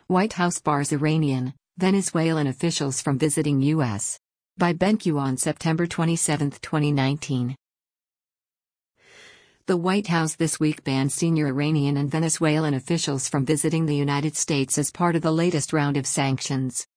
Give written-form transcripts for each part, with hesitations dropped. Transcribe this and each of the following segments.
White House bars Iranian, Venezuelan officials from visiting U.S. By BenQ on September 27, 2019. The White House this week banned senior Iranian and Venezuelan officials from visiting the United States as part of the latest round of sanctions.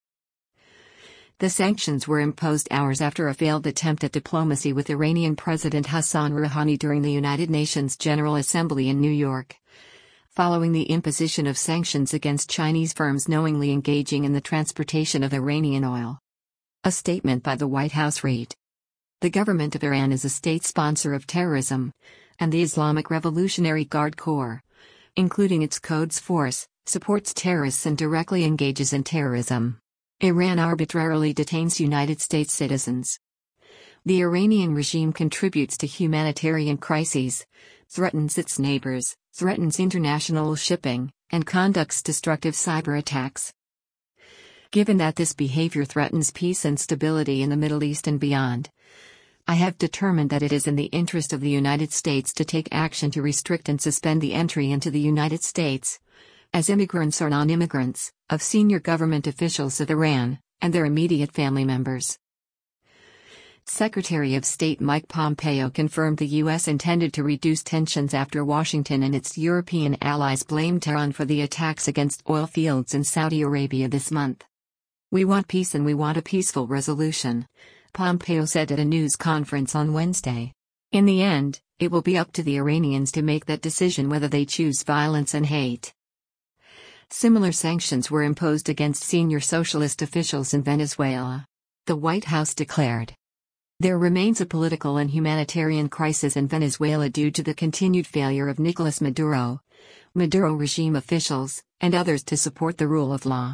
The sanctions were imposed hours after a failed attempt at diplomacy with Iranian President Hassan Rouhani during the United Nations General Assembly in New York, following the imposition of sanctions against Chinese firms knowingly engaging in the transportation of Iranian oil. A statement by the White House read: "The government of Iran is a state sponsor of terrorism, and the Islamic Revolutionary Guard Corps, including its Quds Force, supports terrorists and directly engages in terrorism. Iran arbitrarily detains United States citizens. The Iranian regime contributes to humanitarian crises, threatens its neighbors, threatens international shipping, and conducts destructive cyber attacks. Given that this behavior threatens peace and stability in the Middle East and beyond, I have determined that it is in the interest of the United States to take action to restrict and suspend the entry into the United States, as immigrants or non-immigrants, of senior government officials of Iran, and their immediate family members." Secretary of State Mike Pompeo confirmed the U.S. intended to reduce tensions after Washington and its European allies blamed Tehran for the attacks against oil fields in Saudi Arabia this month. "We want peace and we want a peaceful resolution," Pompeo said at a news conference on Wednesday. "In the end, it will be up to the Iranians to make that decision whether they choose violence and hate." Similar sanctions were imposed against senior socialist officials in Venezuela. The White House declared, "There remains a political and humanitarian crisis in Venezuela due to the continued failure of Nicolas Maduro regime officials, and others to support the rule of law.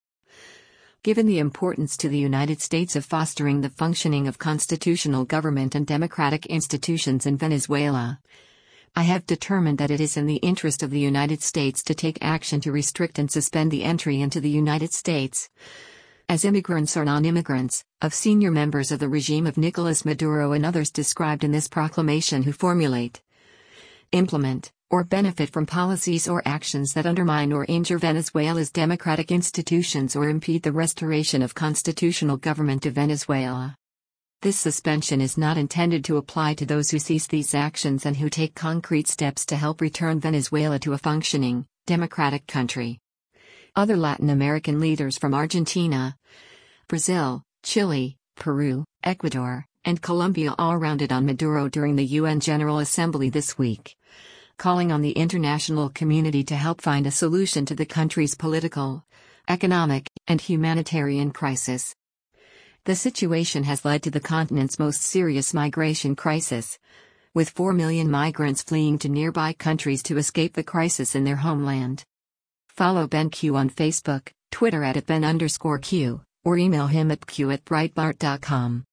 Given the importance to the United States of fostering the functioning of constitutional government and democratic institutions in Venezuela, I have determined that it is in the interest of the United States to take action to restrict and suspend the entry into the United States, as immigrants or non-immigrants, of senior members of the regime of Nicolas Maduro and others described in this proclamation who formulate, implement, or benefit from policies or actions that undermine or injure Venezuela's democratic institutions or impede the restoration of constitutional government of Venezuela. This suspension is not intended to apply to those who cease these actions and who take concrete steps to help return Venezuela to a functioning, democratic country." Other Latin American leaders from Argentina, Brazil, Chile, Peru, Ecuador, and Colombia all rounded on Maduro during the UN General Assembly this week, calling on the international community to help find a solution to the country's political, economic, and humanitarian crisis. The situation has led to the continent's most serious migration crisis, with 4 million migrants fleeing to nearby countries to escape the crisis in their homeland. Follow BenQ on Facebook, Twitter @Ben_Q, or email him at q@breitbart.com.